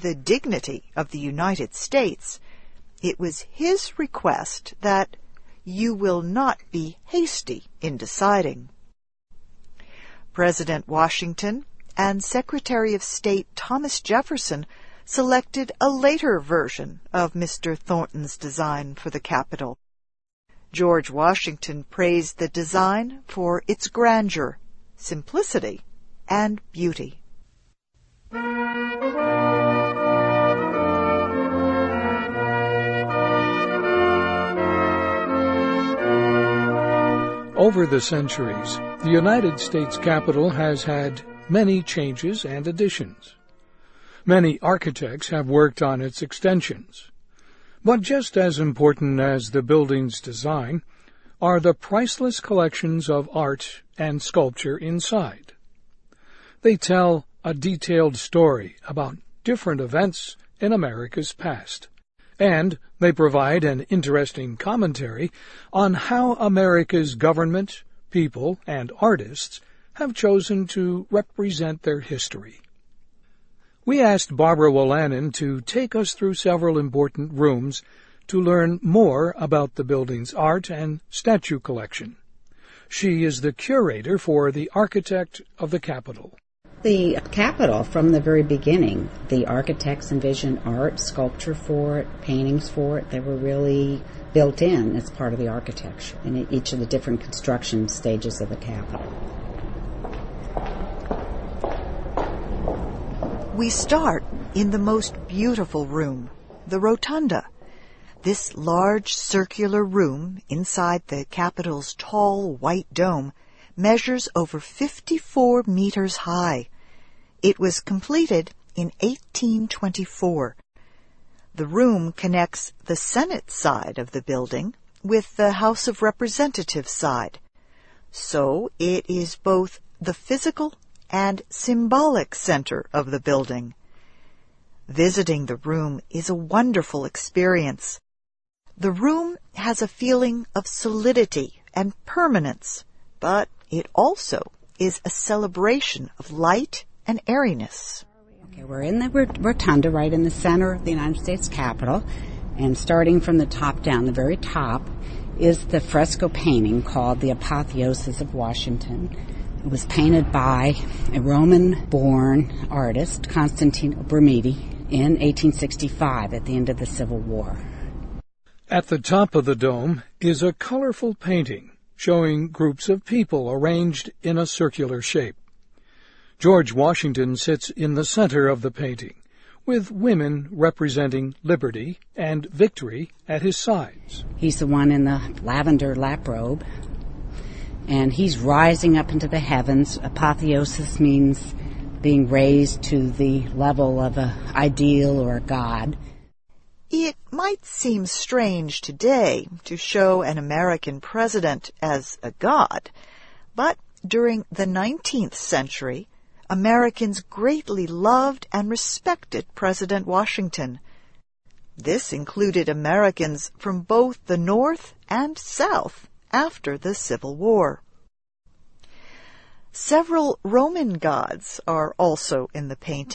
the dignity of the United States, it was his request that you will not be hasty in deciding. President Washington and Secretary of State Thomas Jefferson selected a later version of Mr. Thornton's design for the Capitol. George Washington praised the design for its grandeur, simplicity, and beauty. Over the centuries, the United States Capitol has had many changes and additions. Many architects have worked on its extensions. But just as important as the building's design are the priceless collections of art and sculpture inside. They tell a detailed story about different events in America's past, and they provide an interesting commentary on how America's government, people, and artists have chosen to represent their history. We asked Barbara Wolanin to take us through several important rooms to learn more about the building's art and statue collection. She is the curator for the architect of the Capitol. The Capitol, from the very beginning, the architects envisioned art, sculpture for it, paintings for it. They were really built in as part of the architecture in each of the different construction stages of the Capitol. We start in the most beautiful room, the Rotunda. This large circular room inside the Capitol's tall white dome measures over 54 meters high. It was completed in 1824. The room connects the Senate side of the building with the House of Representatives side. So it is both the physical and symbolic center of the building. Visiting the room is a wonderful experience. The room has a feeling of solidity and permanence, but it also is a celebration of light and airiness. Okay, we're in the rotunda right in the center of the United States Capitol, and starting from the top down, the very top, is the fresco painting called The Apotheosis of Washington. It was painted by a Roman-born artist, Constantine Brumidi, in 1865 at the end of the Civil War. At the top of the dome is a colorful painting showing groups of people arranged in a circular shape. George Washington sits in the center of the painting, with women representing liberty and victory at his sides. He's the one in the lavender lap robe, and he's rising up into the heavens. Apotheosis means being raised to the level of an ideal or a god. It might seem strange today to show an American president as a god, but during the 19th century, Americans greatly loved and respected President Washington. This included Americans from both the North and South after the Civil War. Several Roman gods are also in the painting.